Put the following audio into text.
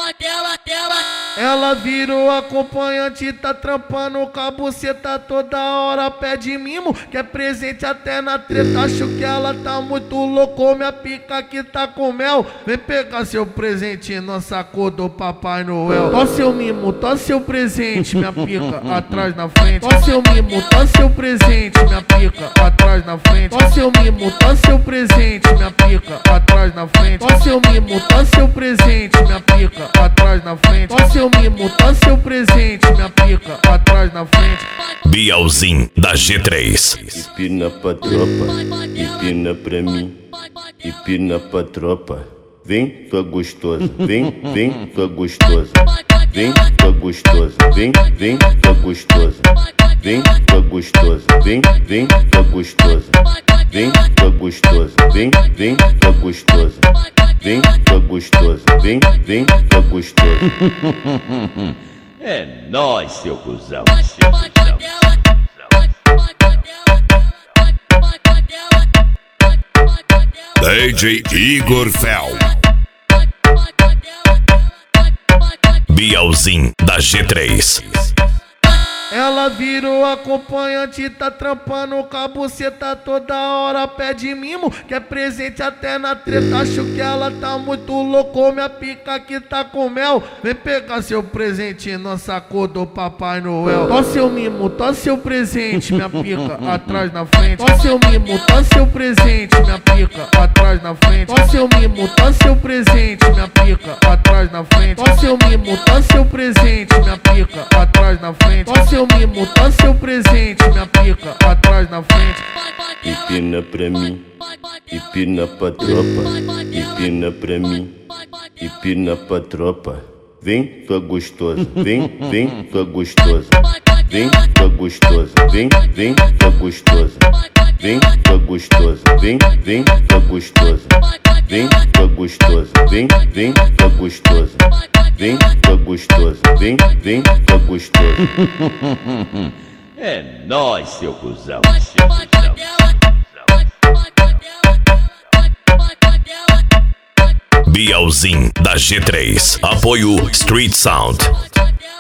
Ela virou acompanhante, tá trampando com a buceta toda hora, pede mimo, quer presente até na treta. Acho que ela tá muito louco, minha pica aqui tá com mel. Vem pegar seu presente, não sacou do Papai Noel. Tó seu mimo, tó seu presente, minha pica, atrás na frente. Tó seu mimo, tó seu presente, minha pica, atrás na frente. Tó seu mimo, tó seu presente, minha pica, atrás na frente. Tó seu mimo, tó seu presente, minha pica, atrás na frente. Tó seu mimo, tó seu presente, minha pica, atrás na frente. Bielzinho da G3. Empina pra tropa, empina pra mim, empina pra tropa. Vem, tua gostosa, vem, tua gostosa. Vem, tua gostosa, vem, tua gostosa. Vem, tua gostosa, vem, tua gostosa. Vem, tua gostosa, vem, tua gostosa. Vem, tua gostosa, vem, tua gostosa. É nóis, seu cuzão. DJ Igor Fel. Bielzinho da G3. Ela virou acompanhante, tá trampando com a buceta toda hora, pede mimo, quer presente até na treta. Acho que ela tá muito louco, minha pica aqui tá com mel. Vem pegar seu presente, não sacou do Papai Noel. Tó seu mimo, tó seu presente, minha pica, atrás na frente. Tó seu mimo, tó seu presente, minha pica, atrás na frente. Tó seu mimo, tó seu presente, minha pica, atrás na frente. Tó seu mimo, tó seu presente, minha pica, atrás na frente. Tó seu mimo, tó seu presente, minha pica, atrás na frente. Empina pra mim, empina pra tropa. Empina pra mim, empina pra tropa. Vem, tua gostosa, vem, tua gostosa. Vem, tua gostosa, vem, tua gostosa. Vem, tua gostosa, vem, tua gostosa. Vem, tua gostosa, vem, tua gostosa. Vem, tua gostosa, vem, tua gostosa. É nóis, seu cuzão. Bielzinho da G3. Apoio Street Sound.